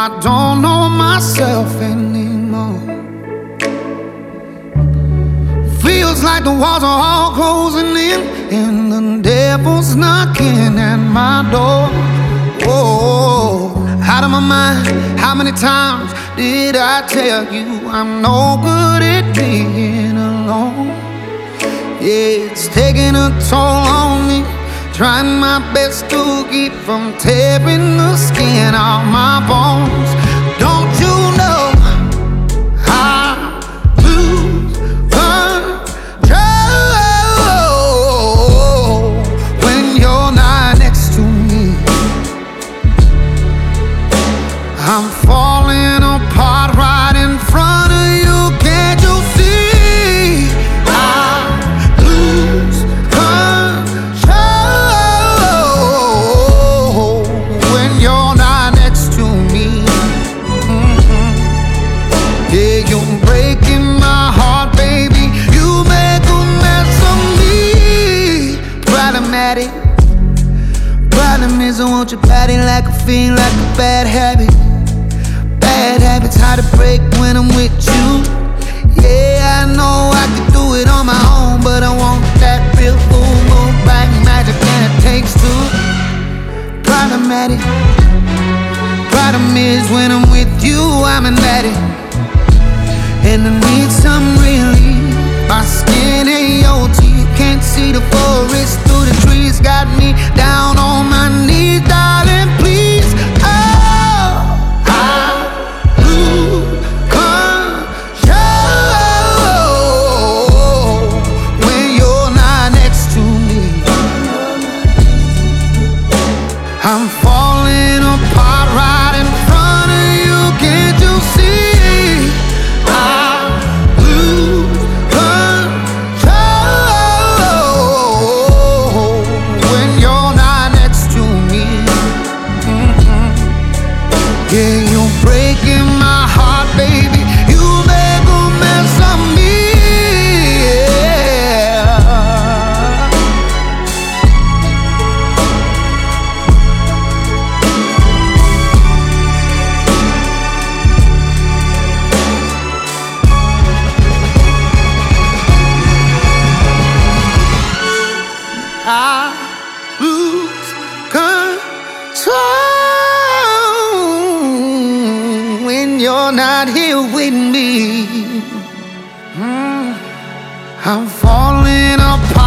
I don't know myself anymore. Feels like the walls are all closing in, and the devil's knocking at my door. Whoa, out of my mind. How many times did I tell you I'm no good at being alone? Yeah, it's taking a toll on me, trying my best to keep from tearing the skin off my bones. Don't you know I lose control when you're not next to me? I'm falling apart right in front of you. Can't you see? I lose control when you're not next to me. Yeah, you're breaking my heart, baby. You make a mess of me. Problematic. Problem is I want your body like a fiend, like a bad habit. Bad habits hard to break when I'm with you. Yeah, I know I could do it on my own, but I want that real full moon black magic, and it takes two. Problematic. Problem is when I'm with you, I'm an addict, and I need some relief. My skin ain't your teeth, can't see the forest through the trees. Got me down on my knees, darling, please. I'm falling apart right in front of you. Can't you see? I lose control when you're not next to me. Yeah, you're breaking my heart, baby. You make a mess of me. I lose control when you're not here with me. I'm falling apart.